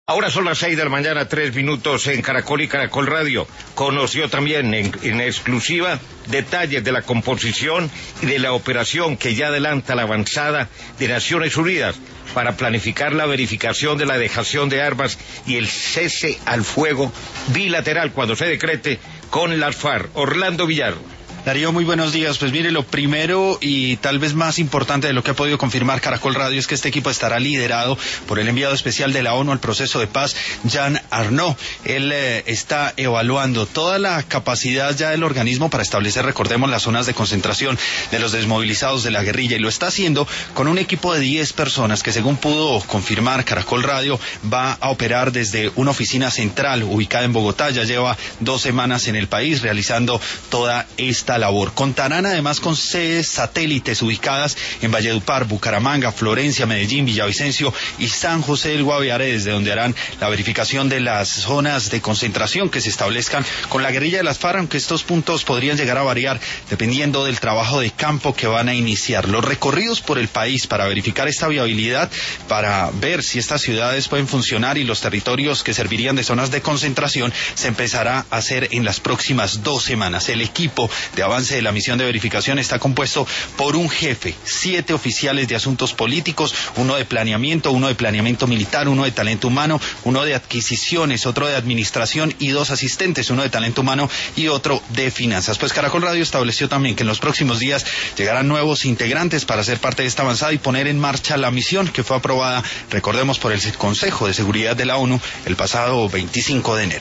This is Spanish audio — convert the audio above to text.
Ahora son las 6 de la mañana, 3 minutos en Caracol y Caracol Radio. Conoció también en exclusiva detalles de la composición y de la operación que ya adelanta la avanzada de Naciones Unidas para planificar la verificación de la dejación de armas y el cese al fuego bilateral cuando se decrete con las FARC. Orlando Villar. Darío, muy buenos días. Pues mire, lo primero y tal vez más importante de lo que ha podido confirmar Caracol Radio es que este equipo estará liderado por el enviado especial de la ONU al proceso de paz, Jean Arnaud. Él está evaluando toda la capacidad ya del organismo para establecer, recordemos, las zonas de concentración de los desmovilizados de la guerrilla, y lo está haciendo con un equipo de 10 personas que, según pudo confirmar Caracol Radio, va a operar desde una oficina central ubicada en Bogotá. Ya lleva 2 semanas en el país realizando toda esta labor. Contarán además con sedes satélites ubicadas en Valledupar, Bucaramanga, Florencia, Medellín, Villavicencio y San José del Guaviare, desde donde harán la verificación de las zonas de concentración que se establezcan con la guerrilla de las FARC, aunque estos puntos podrían llegar a variar dependiendo del trabajo de campo que van a iniciar. Los recorridos por el país para verificar esta viabilidad, para ver si estas ciudades pueden funcionar y los territorios que servirían de zonas de concentración, se empezará a hacer en las próximas 2 semanas. El equipo de avance de la misión de verificación está compuesto por un jefe, 7 oficiales de asuntos políticos, 1 de planeamiento, 1 de planeamiento militar, 1 de talento humano, 1 de adquisiciones, otro de administración y 2 asistentes, 1 de talento humano y otro de finanzas. Pues Caracol Radio estableció también que en los próximos días llegarán nuevos integrantes para ser parte de esta avanzada y poner en marcha la misión que fue aprobada, recordemos, por el Consejo de Seguridad de la ONU el pasado 25 de enero.